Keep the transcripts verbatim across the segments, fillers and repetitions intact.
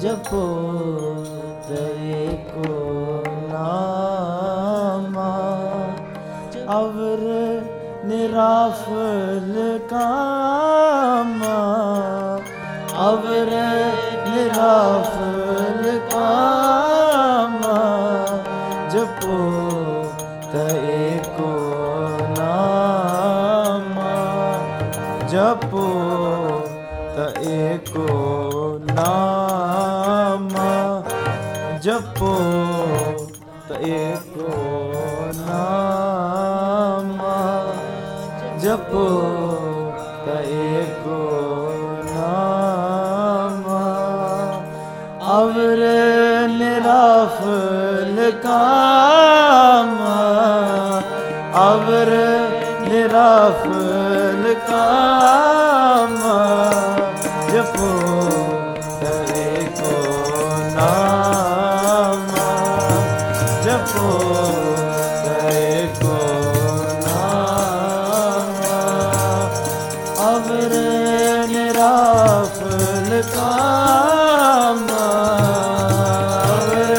जपो तय को नामा अवर निराफल कामा अवर निराफल कामा जपो तय को नामा जपो तय को नामा जपो तय को नामा जपो तय को नामा अवर निराफल कामा अवर निराफल कामा जपो तय को नामा जपो तय को नामा अवर निराफल कामा अवर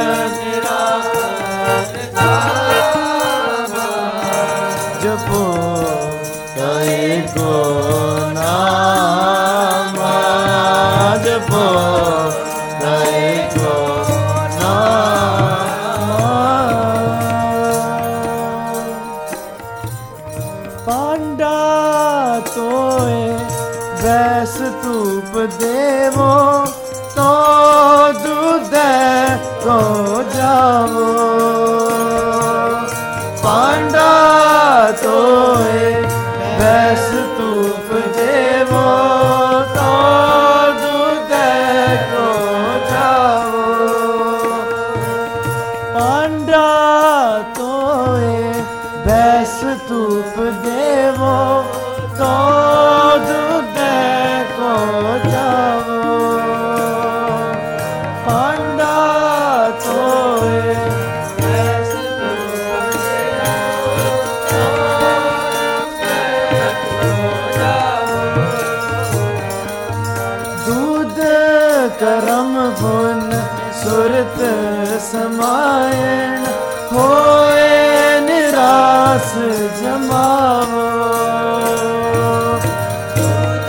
निराफल कामा जपो तय को नामा जपो तय को नामा पांडा तोए बैस तूप देवो तो दूध को जावो पांडा तोए बैस तूप देवो तो दूध को जावो पांडा तोए बैस तूप देवो तो दूध को जावो पांडा तोए बैस तूप दूध करम गुण सुरत समायण होए निरास जमावो दूध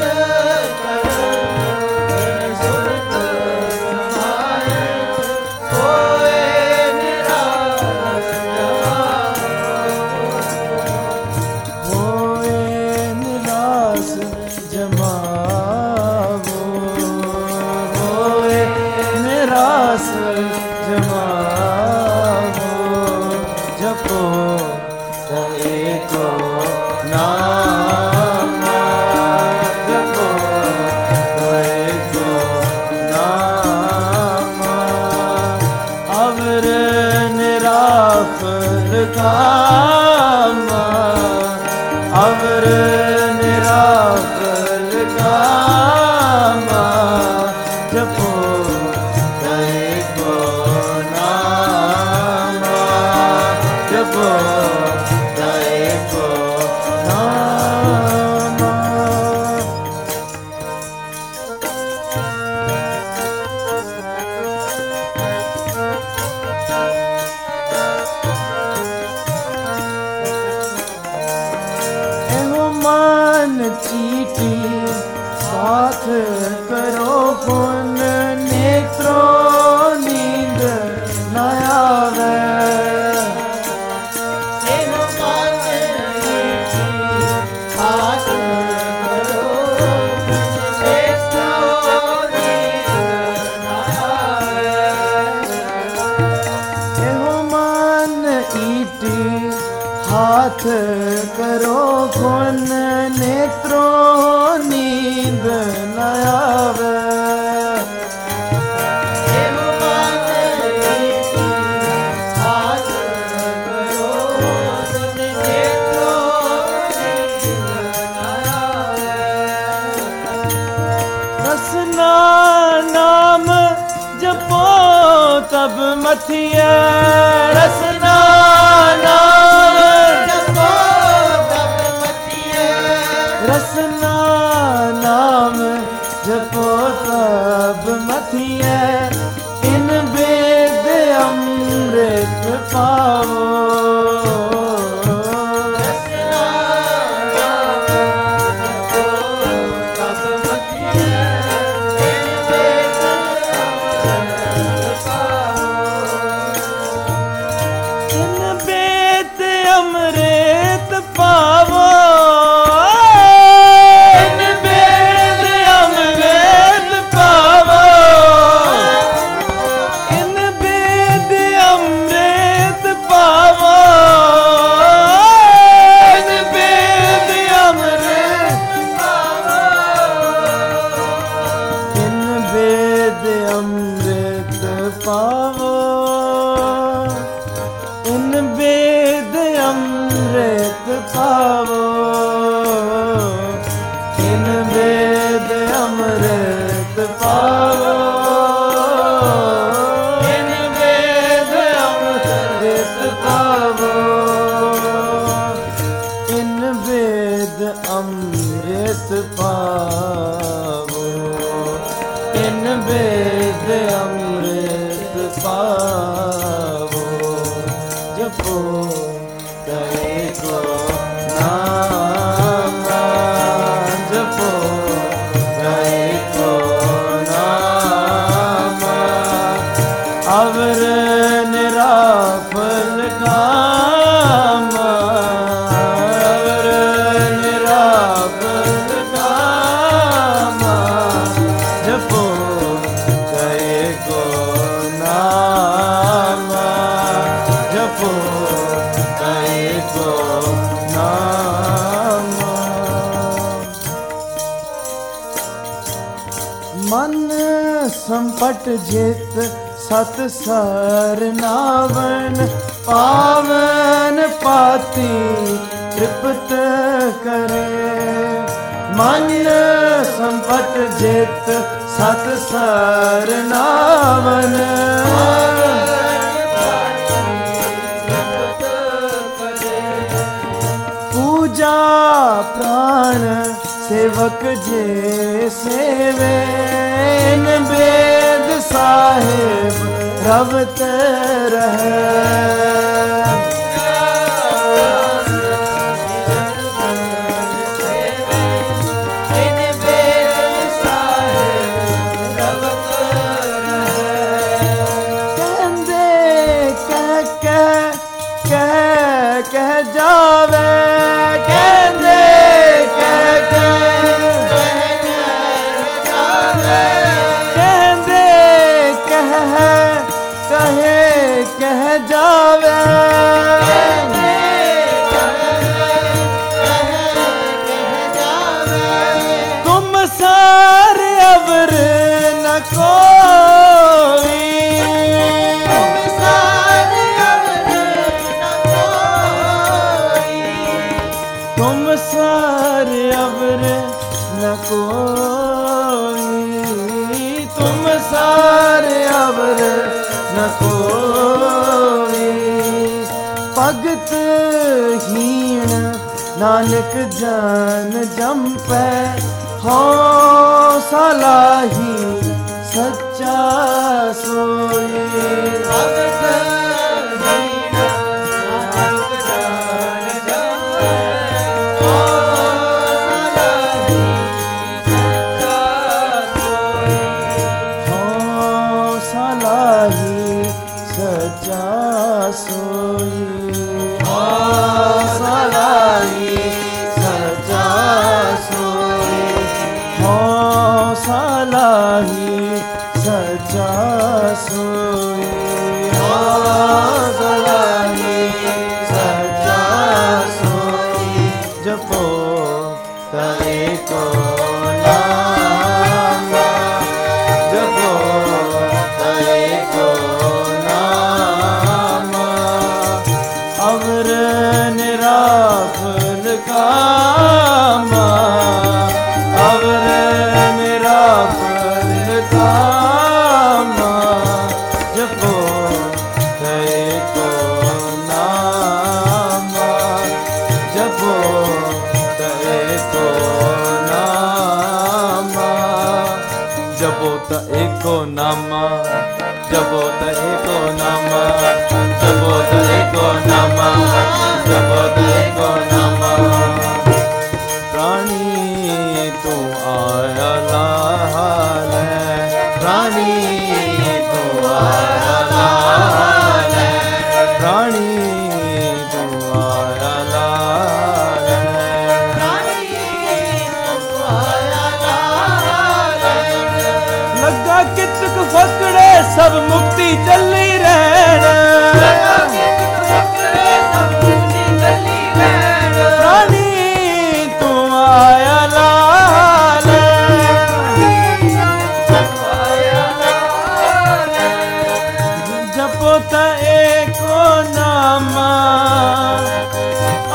करम सुरत समायण होए निरास जमावो होए निरास जमावो होए निरास जमावो जपो तय को नामा जपो तय को नामा अवर निराफल कामा अवर निराफल कामा जपो तय को नामा जपो तय को नामा एहो मान चीटी साथ करो पुन नेत्रों नींद न आवे एहो मान चीटी साथ करो नेत्रों नींद न आवे एहो मान ईटी हाथ करो पुन नेत्रों नींद न आवे एहो मान ईटी हाथ करो पुन नेत्रों नींद न आवे रसना नाम जपो तब मथिए रसना नाम जपो तब मथिए रसना नाम जपो तब मथिए अमृत पावो, इन वेद अमृत पावो, इन वेद अमृत पावो, इन वेद अमृत पावो, इन वेद अमृत पावो। जपो तय को नाम, जपो तय को नाम, अवर निराफल काम, अवर निराफल काम, जपो तय को नाम, जपो तय को नाम। मन संपट जित सत सर नावन, पावन पाती तृप्त करे। मन संपट जित सत सर नावन, पूजा प्राण सेवक जे सेवे, वेद साहेब रवत रहे। कहंदे कह कह कह कह जावे, कहंदे कह कह कहंदे कह कहे कह जावे, तुम सारे अवर न कोई, तुम सारे अवर न कोई, तुम सारे अवर न कोई, तुम सारे अवर न कोई। भगत हीण नानक जन जंपै, हो सलाही सच्चा सोई। भगत हीण नानक जन जंपै, हो सलाही सच्चा सोई, हो सलाही सच्चा सोई, हो सलाही सच्चा सोई, हो सलाही सच्चा सोई, हो सलाही सच्चा सोई। जपो तय को नाम, जपो तय को नाम, अवर निराफल काम, अवर निराफल काम, जपो तय को नाम, जपो तय को नाम, जपो तय को नाम, जपो तय को नाम, जपो तय को नाम, जपो तय को नाम। प्राणी तू आया लाल, प्राणी तू आया लाल, प्राणी तू आया लाल, प्राणी तू आया लाल। लगा कितक फकड़े सब मुक्ति चली रहना, प्राणी तू आया लाल, जपो तय को नाम,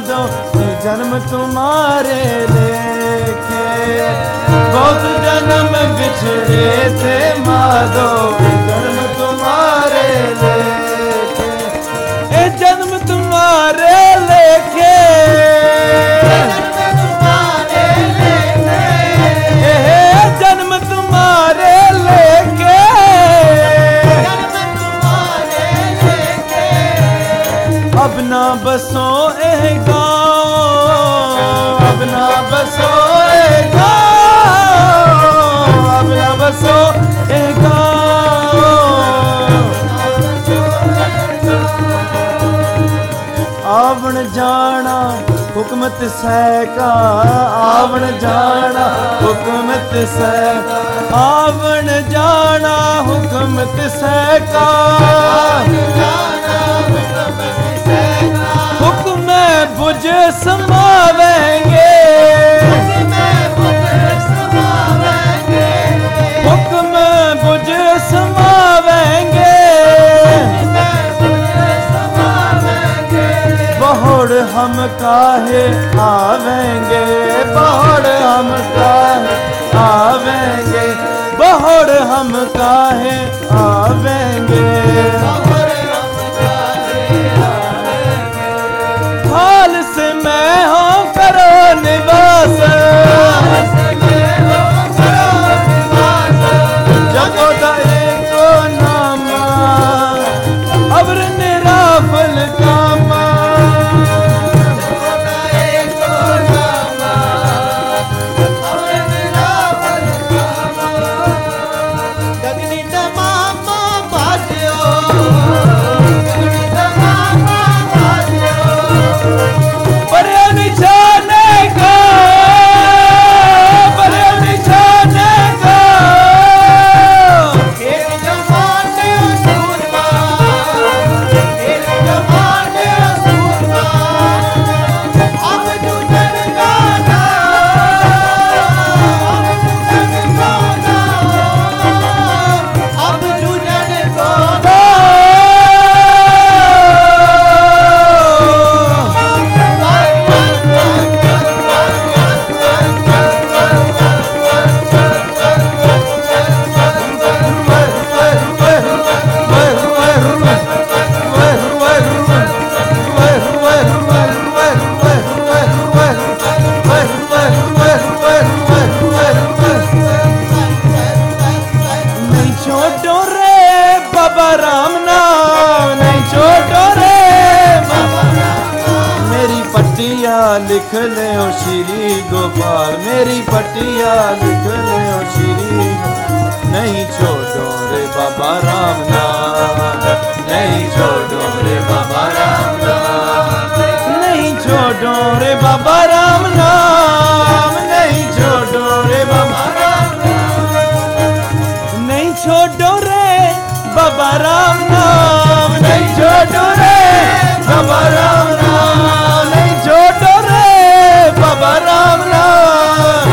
माधो जन्म तुम्हारे लेके, बहुत जन्म बिछड़े थे माधो जन्म तुम्हारे लेके, ए जन्म तुम्हारे लेके, जन्म तुम्हारे लेके, अब ना बसो ए गाँव, अब ना बसो ए गाँव, अब ना बसो ए गाँव, आवण जाना हुकमत सहका, आवण जाना हुकमत सहका, आवण जाना हुकमत सहका, हुक्म बुझ समावेंगे, हुक्म बुझ समावेंगे, बहुड़ हम काहे आवेंगे, बहुड़ हम काहे आवेंगे, बहुड़ हम काहे आवेंगे, हाल से मैं हूँ करो निवास, जपो एको नामा अब्र निराफल कामा, लिख ले ओ श्री गोपाल, मेरी पटिया लिख ले ओ श्री, नहीं छोड़ो रे बाबा राम नाम, नहीं छोड़ो रे बाबा राम नाम, नहीं छोड़ो रे बाबा राम नाम, नहीं छोड़ो रे बाबा राम नाम, नहीं छोड़ो रे बाबा राम नाम, नहीं छोड़ो रे बाबा राम नाम, नहीं छोड़ो रे बाबा राम नाम,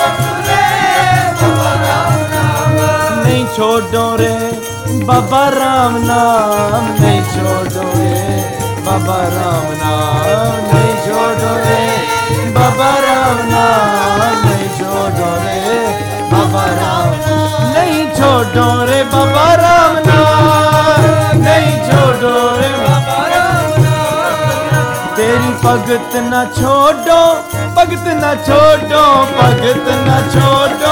नहीं छोड़ो रे बाबा राम नाम, नहीं छोड़ो रे बाबा राम नाम, नहीं छोड़ो रे बाबा राम नाम, नहीं छोड़ो रे बाबा राम, नहीं छोड़ो रे बाबा राम नाम, नहीं छोड़ो रे बाबा राम नाम, तेरी भगत न छोड़ो, भगत न छोड़ो, भगत न छोड़ो,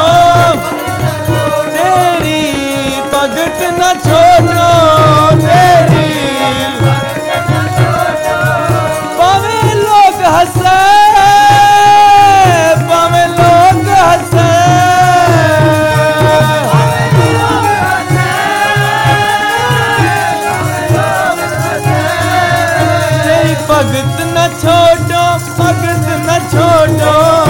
तेरी भगत न छोड़ो, तेरी पावे लोग हंसे, पावे लोग हंसे, तेरी भगत न छोड़ो, भगत न छोड़ो,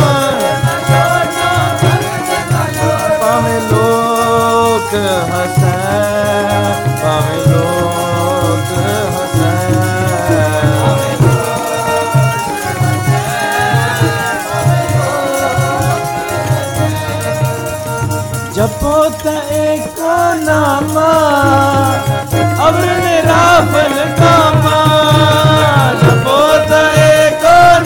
पावे लोग हंसे, पावे लोग हंसे, जपो त एको नामा अब्र निराफल कामा, जपो त एको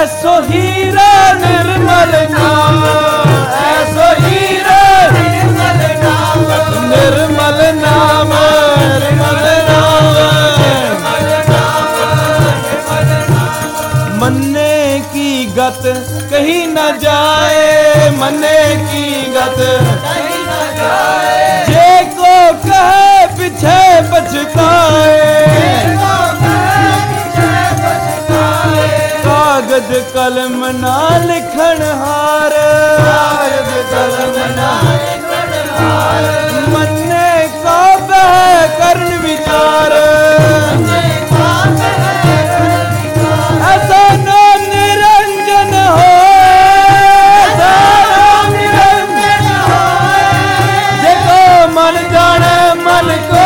ऐसो हीरा निर्मल नाम, ऐसो हीरा निर्मल नाम, निर्मल नाम, निर्मल नाम। मन्ने की गत कहीं न जाए, मन्ने की गत कहीं न जाए, जे को कहे पीछे पछताए, कागज कलम ना लिखण हार, कागज कलम ना लिखण हार, मन्ने का बह करन विचार, ऐसा नाम निरंजन हो, ऐसा नाम निरंजन हो, जेको मन जाने मन को,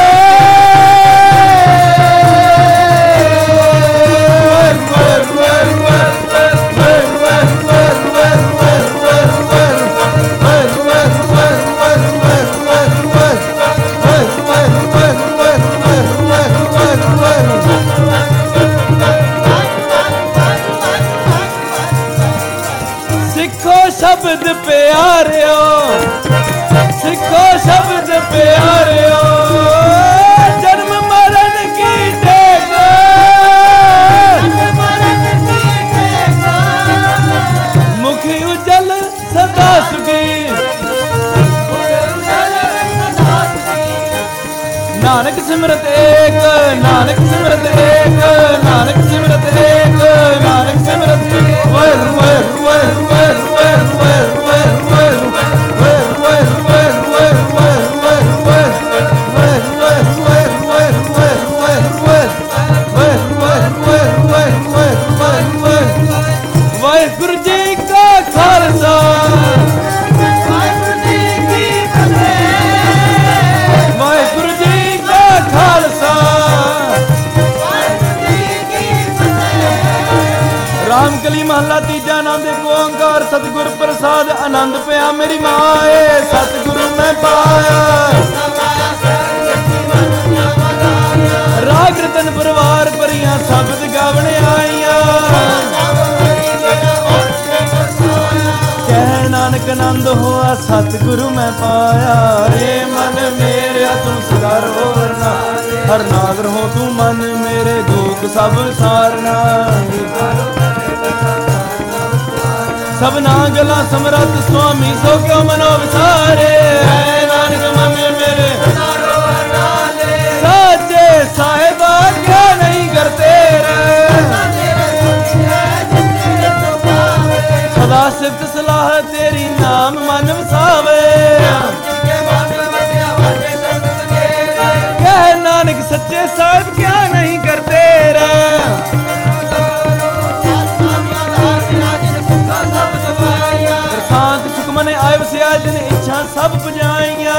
शब्द प्यारियो, सिखो शब्द प्यारियो, जन्म मरण की टेक, मुखी उजल सदा सुखी, नानक सिमरत एक, नानक सिमरत एक, नानक सिमरत एक, नानक सिमरत एक, वर वर वर वर वर वर वर वर वर वर वर वर वर वर वर वाहिगुरु जी का खालसा, वाहिगुरु जी की फतेह, वाहिगुरु जी का खालसा, वाहिगुरु जी की फतेह। रामकली महला तीजा नाम दे ओंकार सतगुर प्रसाद आनंद पिया मेरी माए, सतगुरु मैं पाया, राग रतन परिवार परियां शब्द गावने आईया, कह नानक आनंद होआ सतगुरु मैं पाया, रे मन मेरे तू सदार होरना, हर नागर हो तू मन मेरे दुख सब सारना, सबना गला समरथ स्वामी सो क्यों मनो विसारे, नानक मन मेरे साचे साहिबा क्या नहीं करते रे, सदा सिफ्त सलाह तेरी नाम मन वसावे, कह नानक सच्चे साहिब क्या नहीं करते रे, शांत सुखमन आय वसिया जिन इच्छा सब पुजाइया,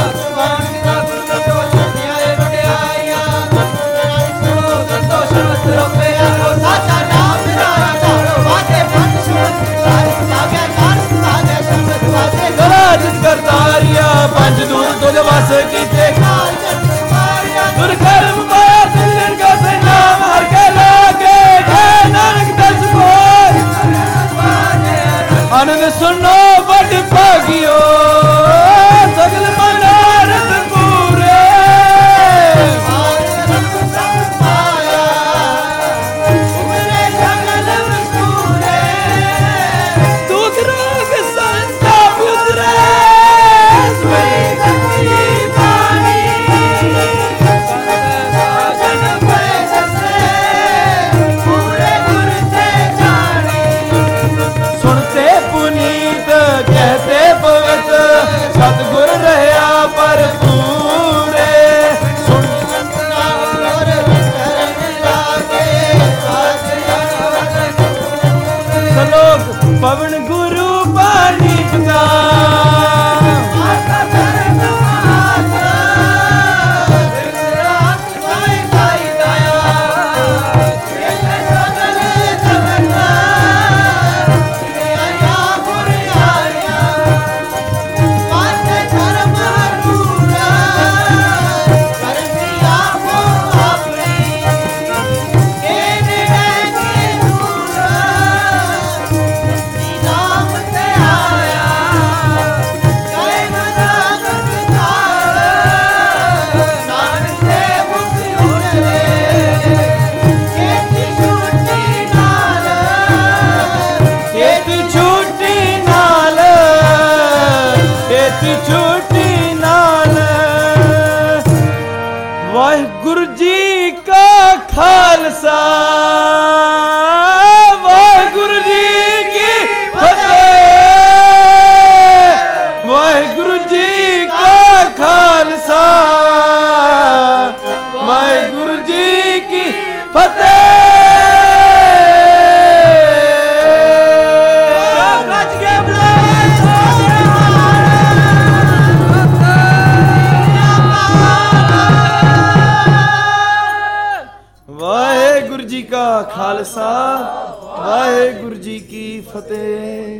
करतारिया पंच दूर तुझ वास कीते, दुर्कर्म माया तुझ का से नाम हर के लागे, नानक दस बोल आनंद सुनो बड़ भागियो, सगल मनोरथ पूरे, दुख रोग संताप उतरे, सुनते पुनीत कहते पवित्र, जी का खालसा वाहेगुरु जी की फतेह।